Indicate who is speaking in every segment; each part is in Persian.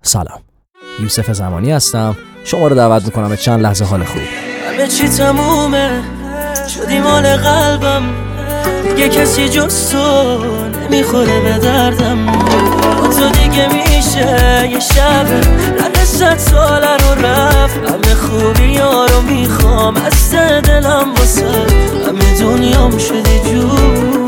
Speaker 1: سلام، یوسف زمانی هستم. شما رو دعوت میکنم به چند لحظه حال خوب.
Speaker 2: همه چی تمومه، شدی مال قلبم، دیگه کسی جز تو نمیخوره به دردم. با تو دیگه میشه یه شب رد 100 ساله رو رفت. همه خوبی ها رو میخوام از ته دلم، واسه همه دنیام شدی جونم.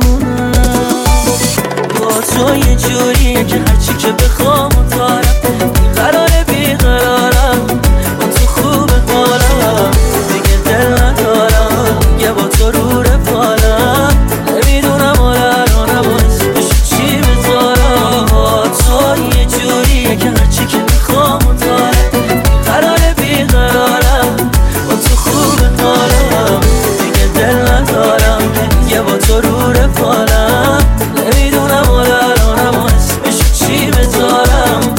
Speaker 2: با تو یه جوریه که هرچی که بخوام و دارم، بیقراره بیقرارم، با تو خوبه حالم، دیگه دل ندارم، دیگه با تو رو رفالم. نمیدونم الانم اسمشو چی بذارم. با تو یه جوریه که هرچی که بخوام و دارم، بیقراره بیقرارم، با تو خوبه حالم، دیگه دل ندارم، دیگه با تو رو رفالم. نمیدونم الانم اسمشو چی بذارم.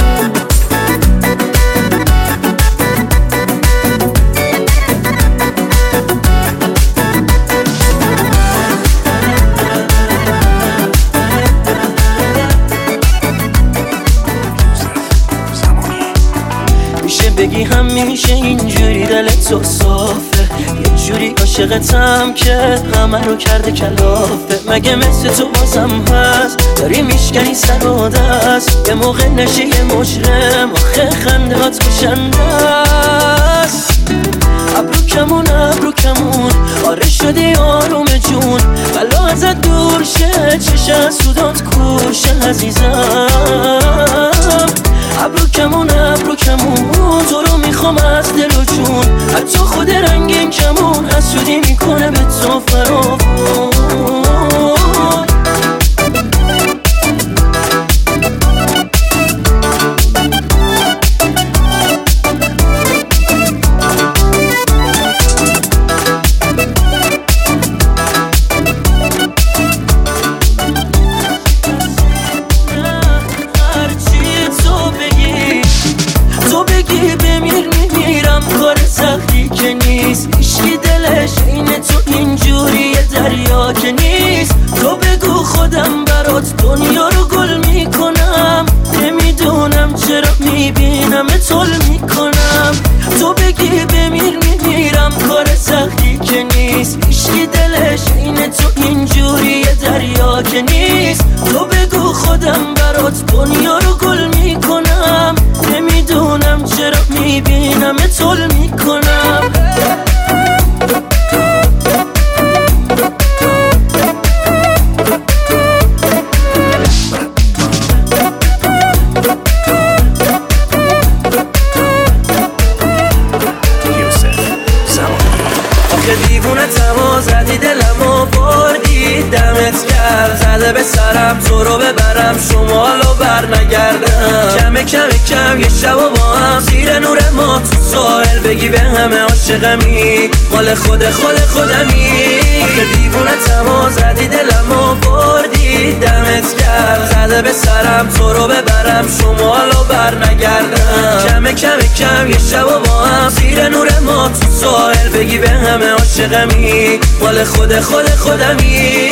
Speaker 2: میشه بگی همیشه اینجوری دلت تو صافه، یه جوری عاشقتم که همه رو کرده کلافه. مگه مثل تو بازم هست داری میشکنی سر و دست، یه موقع نشی یه مجرم، آخه خنده هات کشنده است. ابرو کمون آره شدی آروم جون، بلا ازت دور شه، چشه سودات کورشه عزیزم. ابرو کمون تو رو میخوام از دل و جون، حتی خود رنگین کمون حسودی میکنه به تو فراوون. هیچکی دلش این تو اینجوری دریا که نیست. تو بگو خودم برات دنیا رو گل میکنم، نمیدونم چرا میبینم تول میکنم. تو بگی بمیر میمیرم، کار سختی که نیست. هیچکی دلش این تو اینجوری دریا که نیست. تو بگو خودم برات دنیا رو گل میکنم، نمیدونم چرا میبینم تول میکنم. دیوونه تما زدی دلمو بردی، دمت گرم زده به سرم تو رو ببرم شمالو بر نگردم. کم یه شب و با هم زیر نور ما تو ساحل بگی به همه عاشقمی، مال خودمی. دیوونه تما زدی دلمو بردی، دمت گرم زده به سرم تو رو ببرم شمالو بر نگردم. کم یه شب و با هم زیر نور ما تو ساحل بگی به همه عاشقمی، مال خودمی.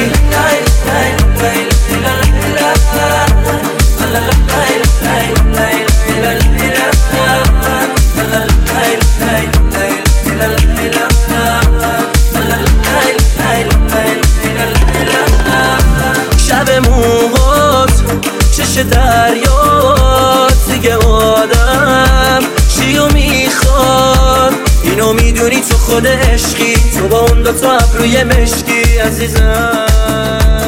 Speaker 2: شب موهات چش دریات، دیگه آدم چیو میخواد؟ اینو میدونی تو خود عشقی، تو با اون دوتا ابروی مشکی عزیزم.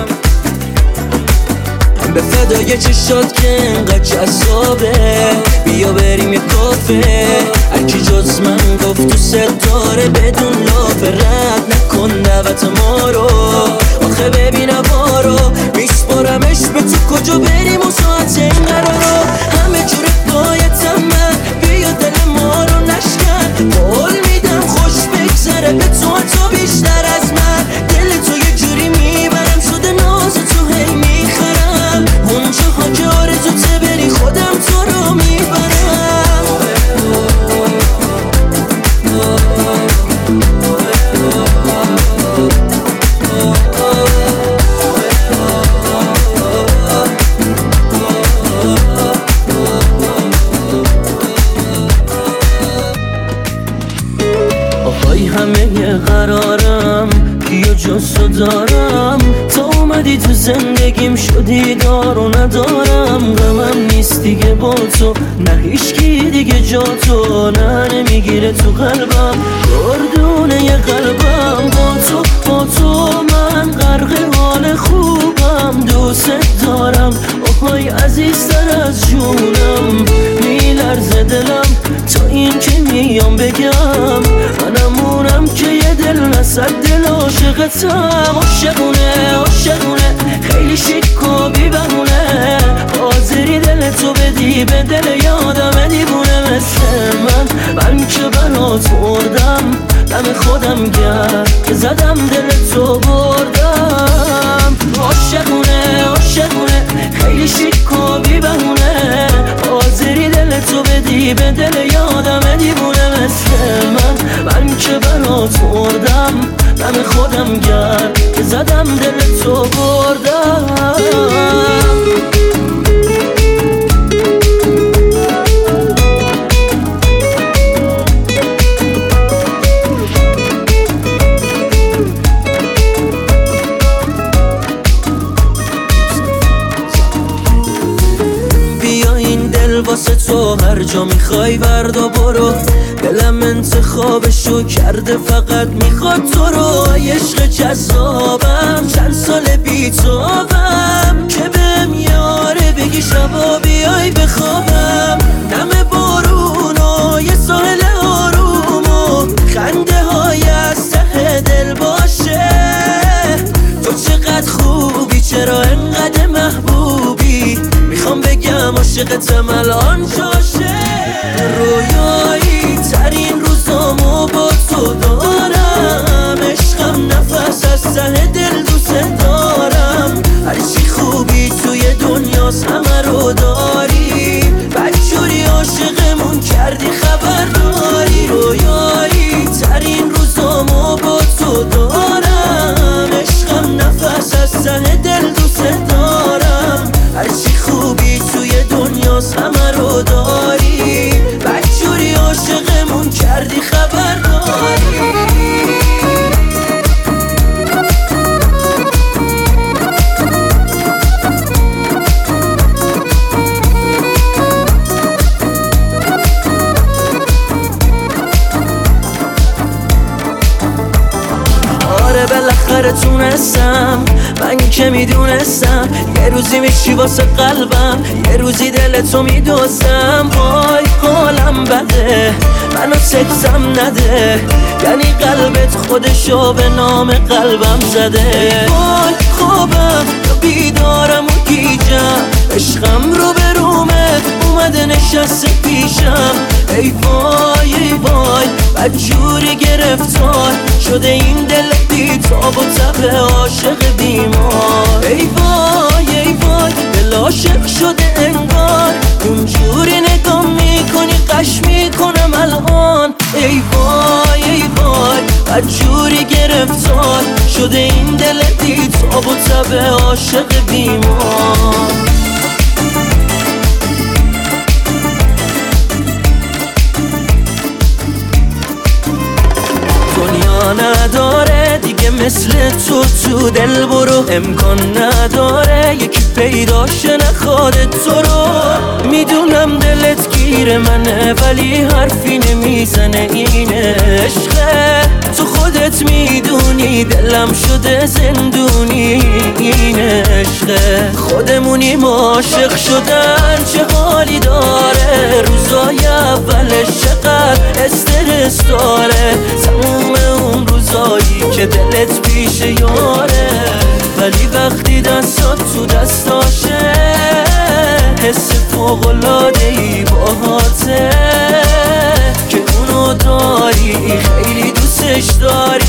Speaker 2: به فدای چشات که انقدر جذابه، بیا بریم یه کافه. هرکی جز من گفت تو ستاره بدون لافه، رد نکن دعوت ما رو، آخه ببین هوا رو میسپارمش به تو، کجا بریم و ساعت این قرارو. همه جوره بایدم من، بیا دل ما رو نشکن، قول میدم خوش بگذره به تو بیشتر از من. دل تو یه جوری میبرم شده ناز تو هی میخرم، اونجاها که آرزوته بری خودم تو رو میبرم. دوستو دارم، تا اومدی تو زندگیم شدی دار و ندارم. غمم نیست دیگه با تو، نه هیچکی دیگه جا تو، نه نمیگیره تو قلبم گردونه ی قلبم. با تو من غرق حال خوبم، دوست دارم آهای عزیزتر از جونم. میلرزه دلم تا این که میام بگم، منمونم که یه دل نصد دل عاشقتم. عاشقونه خیلی شیک و بی بهونه، حاضری دل تو بدی به دل یادم دیوونه مثل من که برات مردم، دم خودم گرد که زدم دل تو بردم. عاشقونه خیلی شیک و بی بهونه، حاضری دل تو بدی به دل یادم دیوونه مثل من که برات مردم، دم خودم گرد که زدم دل تو بردم. واسه تو هر جا میخوای وردا برو، دلم انتخابشو کرده فقط میخواد تو رو. عشق جذابم چند سال بی توام، که بهم یاره بگی شبا بیای بخوابم. نم بارون و یه ساحل آروم و خنده های از ته دل باشه. تو چقدر خوبی، چرا انقدر محبوبی، میخوام بگم عاشقتم الان جاشه. رویایی ترین روزامو با تو دارم، عشقم نفس از ته دل دوست دارم. هرچی خوبی توی دنیاست همه رو داری، بدجوری عاشقمون کردی خبر داری. رویایی ترین روزامو با تو دارم، عشقم نفس از ته دل دوست دارم. هرچی خوبی توی دنیاست همه رو داری، بدجوری عاشقمون کردی خبر داری. بالاخره تونستم، من که میدونستم یه روزی میشی واسه قلبم، یه روزی دلتو میدوزم. وای حالم بده، منو سکسم نده، یعنی قلبت خودشو به نام قلبم زده. وای خوابم یا بیدارم و گیجم، عشقم رو به رومه اومده نشسته پیشم. ای وای ای وای بدجوری گرفتار شده این دل بی تاب و تب عاشق بیمار. ای وای دل عاشق شده انگار، اونجوری نگاه میکنی قش میکنم الان. ای وای بدجوری گرفتار شده این دل بی تاب و تب عاشق بیمار. نداره دیگه مثل تو دل برو، امکان نداره یکی پیداشه نخواد تو رو. میدونم دلت گیر منه ولی حرفی نمیزنه، این عشقه تو خودت میدونی، دلم شده زندونی این عشقه. خودمونیم عاشق شدن چه حالی داره، روزای اولش چقدر استرس داره، تموم اون روزایی که دلت پیش یاره، ولی وقتی دستات تو دستاشه حس فوق‌العاده‌ای باهاته که اونو داری، خیلی دوستش داری.